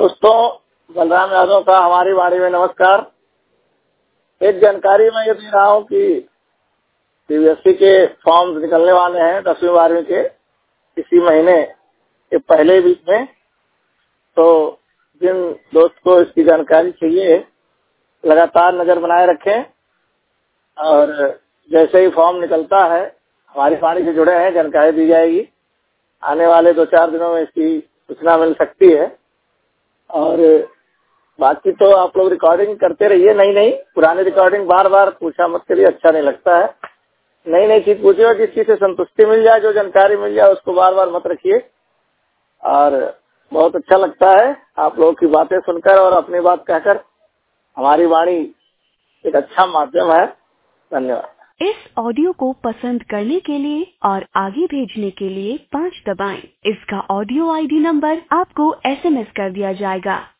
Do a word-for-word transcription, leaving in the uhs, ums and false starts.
दोस्तों, बलराम यादव का हमारी वाणी में नमस्कार। एक जानकारी मैं ये दे रहा हूँ कि सीबीएसई के फॉर्म्स निकलने वाले हैं दसवीं बारहवीं के इसी महीने के पहले वीक में। तो जिन दोस्त को इसकी जानकारी चाहिए लगातार नजर बनाए रखें और जैसे ही फॉर्म निकलता है हमारी वाणी से जुड़े हैं, जानकारी दी जाएगी। आने वाले दो चार दिनों में इसकी सूचना मिल सकती है। और बाकी तो आप लोग रिकॉर्डिंग करते रहिए, नई नई पुरानी रिकॉर्डिंग बार बार पूछा मत करिए, अच्छा नहीं लगता है। नई नई चीज पूछिए, जिस चीज से संतुष्टि मिल जाए, जो जानकारी मिल जाए उसको बार बार मत रखिए। और बहुत अच्छा लगता है आप लोगों की बातें सुनकर और अपनी बात कहकर। हमारी वाणी एक अच्छा माध्यम है। धन्यवाद। इस ऑडियो को पसंद करने के लिए और आगे भेजने के लिए पाँच दबाएं। इसका ऑडियो आईडी नंबर आपको एसएमएस कर दिया जाएगा।